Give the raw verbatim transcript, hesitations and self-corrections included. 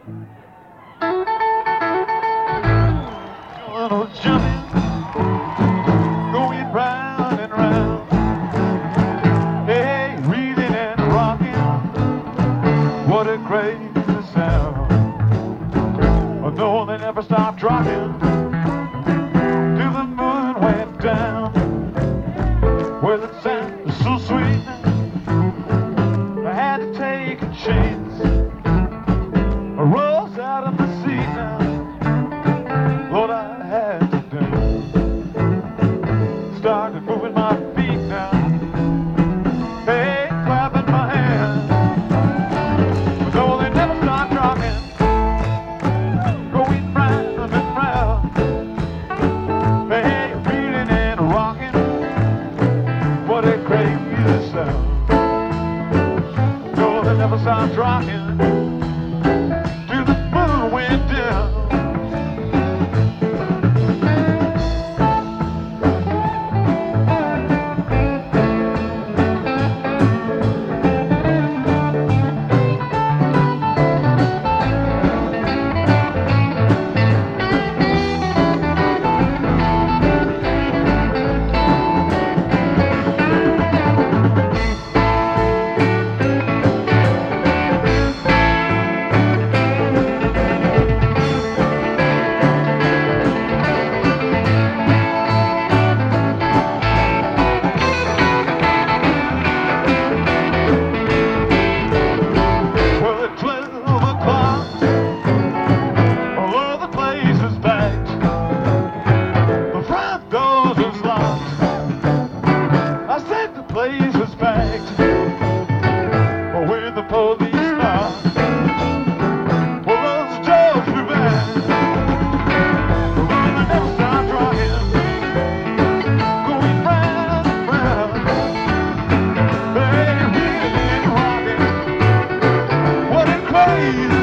Little jumping, going round and round. Hey, reeling and rocking, what a crazy sound. Oh, no, they never stopped rocking till the moon went down. Well, it sounded so sweet, I had to take a chance. I rose out of the seat now, Lord, I had to dance. Started moving my feet now, hey, clapping my hands. But no, they never stopped rocking, going round and round. Hey, reeling and rocking, what a crazy sound. No, they never stopped rocking till the moon went down. Place was packed, but when the police knocked, well, those doors flew back. But when they never stopped rocking, going round and round, they really rocking. What a crazy